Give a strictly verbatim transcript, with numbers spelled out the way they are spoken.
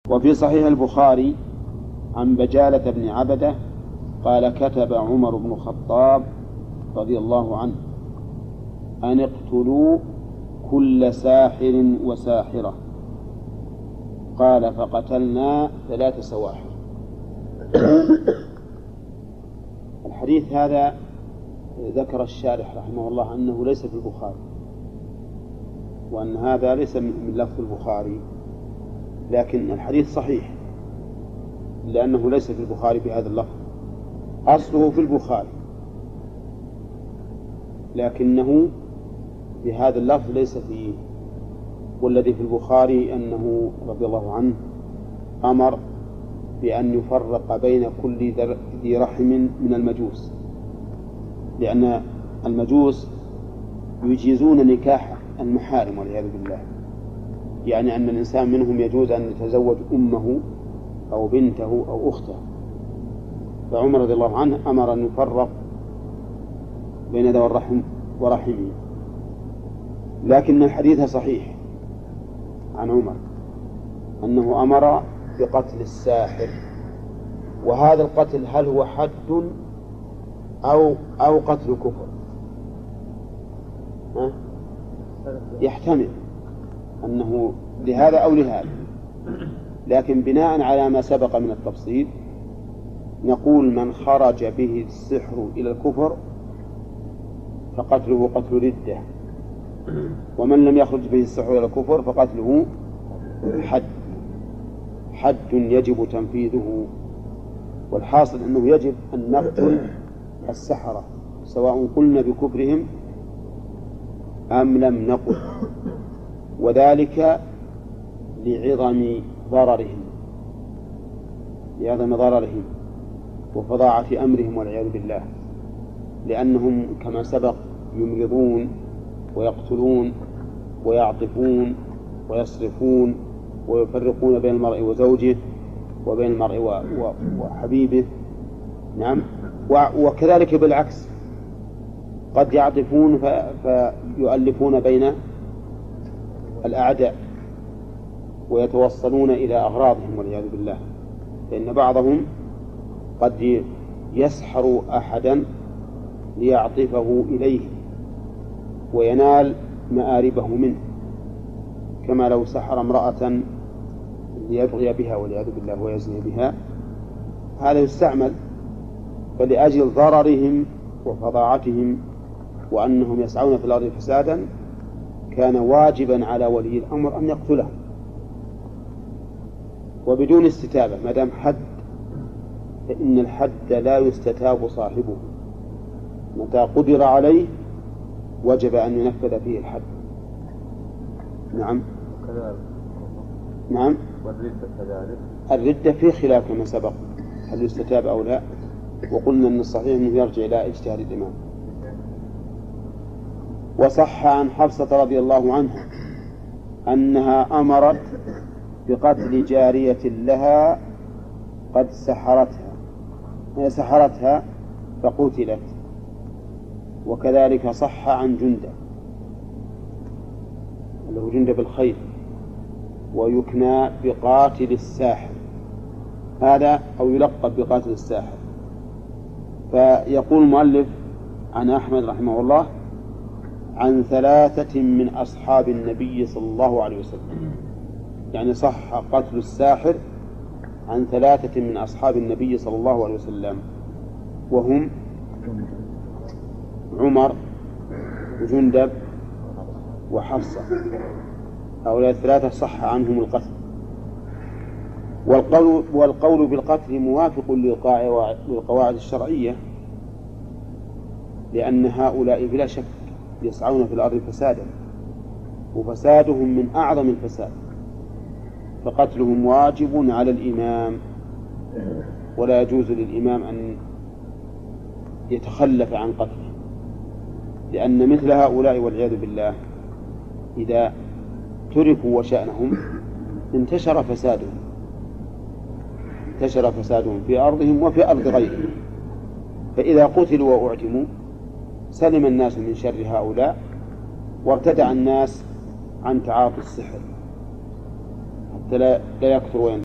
وفي صحيح البخاري عن بجالة بن عبدة قال كتب عمر بن الخطاب رضي الله عنه أن اقتلوا كل ساحر وساحرة، قال فقتلنا ثلاث سواحر. الحديث هذا ذكر الشارح رحمه الله أنه ليس في البخاري، وأن هذا ليس من لفظ البخاري، لكن الحديث صحيح لأنه ليس في البخاري بهذا اللفظ، أصله في البخاري لكنه بهذا اللفظ ليس فيه. والذي في البخاري أنه رضي الله عنه أمر بأن يفرق بين كل ذي رحم من المجوس، لأن المجوس يجيزون نكاح المحارم والعياذ بالله، يعني أن الإنسان منهم يجوز أن يتزوج أمه أو بنته أو أخته، فعمر رضي الله عنه أمر أن يفرق بين ذوي الرحم ورحمه. لكن الحديث صحيح عن عمر أنه أمر بقتل الساحر، وهذا القتل هل هو حد أو أو قتل كفر؟ ها؟ يحتمل أنه لهذا أو لهذا، لكن بناء على ما سبق من التفصيل نقول من خرج به السحر إلى الكفر فقتله قتل ردة، ومن لم يخرج به السحر إلى الكفر فقتله حد حد يجب تنفيذه. والحاصل أنه يجب أن نقتل السحرة سواء قلنا بكفرهم أم لم نقل، وذلك لعظم ضررهم لعظم ضررهم وفظاعة أمرهم والعياذ بالله، لأنهم كما سبق يمرضون ويقتلون ويعطفون ويصرفون ويفرقون بين المرء وزوجه وبين المرء وحبيبه. نعم، وكذلك بالعكس قد يعطفون فيؤلفون بين الأعداء ويتوصلون إلى أغراضهم والعياذ بالله، لأن بعضهم قد يسحر أحدا ليعطفه إليه وينال مآربه منه، كما لو سحر امرأة ليبغي بها والعياذ بالله ويزني بها، هذا يستعمل. فلأجل ضررهم وفظاعتهم وأنهم يسعون في الأرض فسادا كان واجبا على ولي الأمر أن يقتلهم وبدون استتابة. ما دام حد فإن الحد لا يستتاب صاحبه، متى قدر عليه وجب أن ينفذ فيه الحد. نعم نعم والردة كذلك. الردة في خلاف كما سبق هل يستتاب أو لا، وقلنا أن الصحيح أنه يرجع إلى اجتهاد الإمام. وصح عن حفصة رضي الله عنها أنها أمرت بقتل جارية لها قد سحرتها هي سحرتها فقتلت. وكذلك صح عن جندب اللي هو جندب الخيل، ويكنى بقاتل الساحر هذا أو يلقب بقاتل الساحر. فيقول المؤلف عن أحمد رحمه الله عن ثلاثة من أصحاب النبي صلى الله عليه وسلم، يعني صح قتل الساحر عن ثلاثة من أصحاب النبي صلى الله عليه وسلم، وهم عمر وجندب وحفصة. هؤلاء الثلاثة صح عنهم القتل. والقول, والقول بالقتل موافق للقواعد الشرعية، لأن هؤلاء بلا شك يسعون في الأرض فسادا، وفسادهم من أعظم الفساد، فقتلهم واجب على الإمام، ولا يجوز للإمام أن يتخلف عن قتله، لأن مثل هؤلاء والعياذ بالله إذا تركوا وشأنهم انتشر فسادهم انتشر فسادهم في أرضهم وفي أرض غيرهم. فإذا قتلوا وأعدموا سلم الناس من شر هؤلاء، وارتدع الناس عن تعاطي السحر حتى لا يكثر وينتشر.